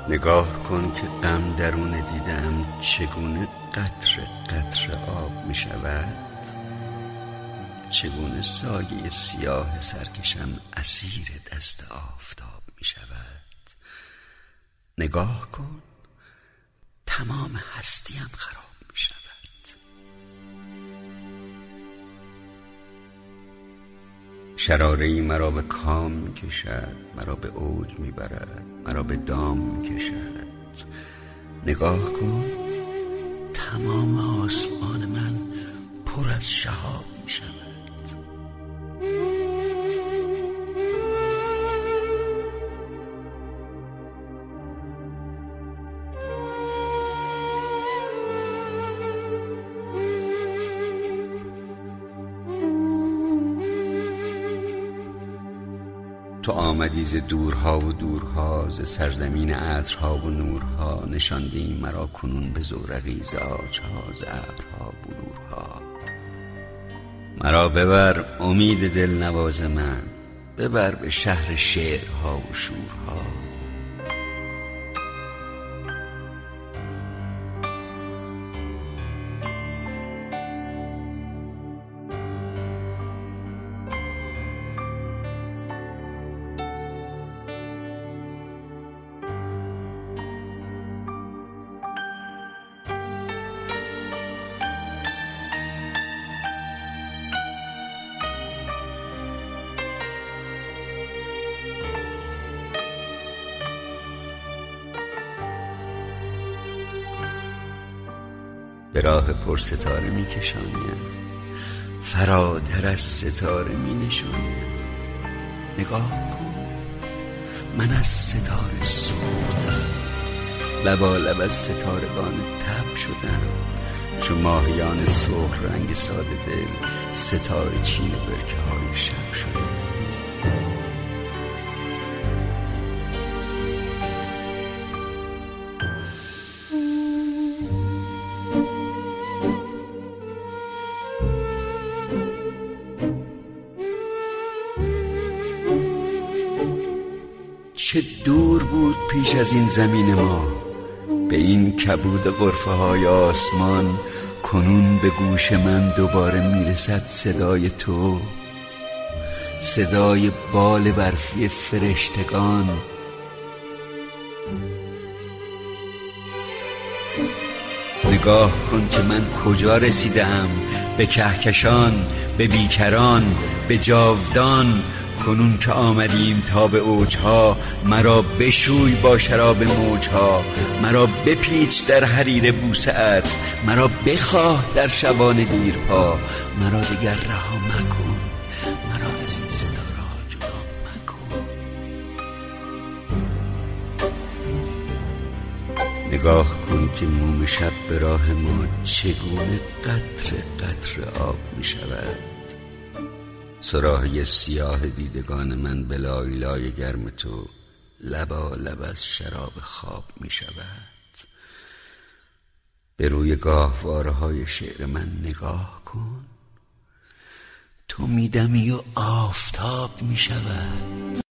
نگاه کن که غم درون دیدم چگونه قطره قطره آب می شود، چگونه سایه سیاه سرکشم اسیر دست آفتاب می شود. نگاه کن تمام هستیم خراب می شود. شراره‌ای مرا به کام می کشد، مرا به اوج می برد، مرا به دام می کشد. نگاه کن تمام آسمان من پر از شهاب می شود. تو آمدی ز دورها و دورها، ز سرزمین عطرها و نورها، نشاندی مرا کنون به زورقی ز عاجها، ز ابرها بلورها. مرا ببر امید دلنواز من، ببر به شهر شعرها و شورها. به راه پر ستاره می کشانیم، فراتر از ستاره می نشانیم. نگاه کن من از ستاره سوختم، لبالب از ستارگان تب شدم. چو ماهیان سرخ رنگ ساده دل، ستاره چین برکه های شب شدم. چه دور بود پیش از این زمین ما، به این کبود غرفه های آسمان. کنون به گوش من دوباره میرسد صدای تو، صدای بال برفی فرشتگان. نگاه کن که من کجا رسیدم، به کهکشان، به بیکران، به جاودان. کنون که آمدیم تا به اوجها، مرا بشوی با شراب موجها. مرا بپیچ در حریر بوسه‌ات، مرا بخواه در شبان دیرپا. مرا دیگر رها مکن، مرا از این ستاره‌ها جدا مکن. نگاه کن که موم شب به راه ما چگونه قطره قطره آب می شود. صراحی سیاه دیدگان من به لایلای گرم تو لبالب از شراب خواب می شود. به روی گاهواره های شعر من نگاه کن، تو میدمی و آفتاب می شود.